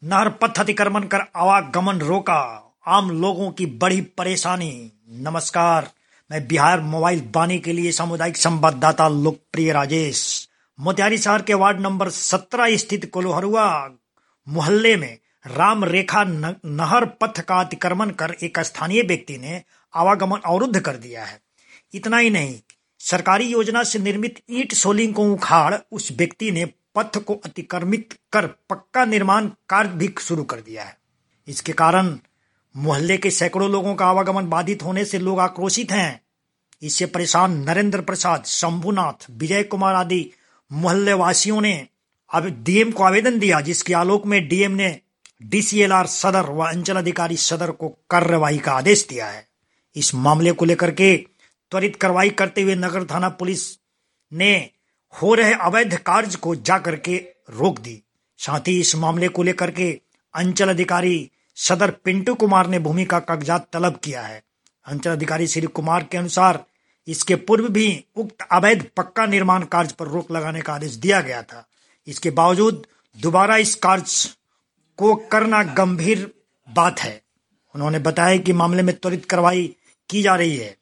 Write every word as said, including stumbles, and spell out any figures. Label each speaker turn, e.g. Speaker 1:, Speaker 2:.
Speaker 1: नहर पथ अतिक्रमण कर आवागमन रोका, आम लोगों की बड़ी परेशानी। नमस्कार, मैं बिहार मोबाइल बानी के लिए सामुदायिक संवाददाता लोकप्रिय राजेश। मोतिहारी शहर के वार्ड नंबर सत्रह स्थित कोल्हरुआ मोहल्ले में राम रेखा न, नहर पथ का अतिक्रमण कर एक स्थानीय व्यक्ति ने आवागमन अवरुद्ध कर दिया है। इतना ही नहीं, सरकारी योजना से निर्मित ईंट सोलिंग को उखाड़ उस व्यक्ति ने पथ को अतिक्रमित कर पक्का निर्माण कार्य भी शुरू कर दिया है। इसके कारण मोहल्ले के सैकड़ों लोगों का आवागमन बाधित होने से लोग आक्रोशित हैं। इससे परेशान नरेंद्र प्रसाद, शंभुनाथ, विजय कुमार आदि मोहल्ले वासियों ने अब डीएम को आवेदन दिया, जिसके आलोक में डीएम ने डीसीएलआर सदर व अंचल अधिकारी सदर को कार्रवाई का आदेश दिया है। इस मामले को लेकर के त्वरित कार्रवाई करते हुए नगर थाना पुलिस ने हो रहे अवैध कार्य को जाकर के रोक दी। साथ ही इस मामले को लेकर के अंचल अधिकारी सदर पिंटू कुमार ने भूमि का कागजात तलब किया है। अंचल अधिकारी श्री कुमार के अनुसार इसके पूर्व भी उक्त अवैध पक्का निर्माण कार्य पर रोक लगाने का आदेश दिया गया था। इसके बावजूद दोबारा इस कार्य को करना गंभीर बात है। उन्होंने बताया कि मामले में त्वरित कार्रवाई की जा रही है।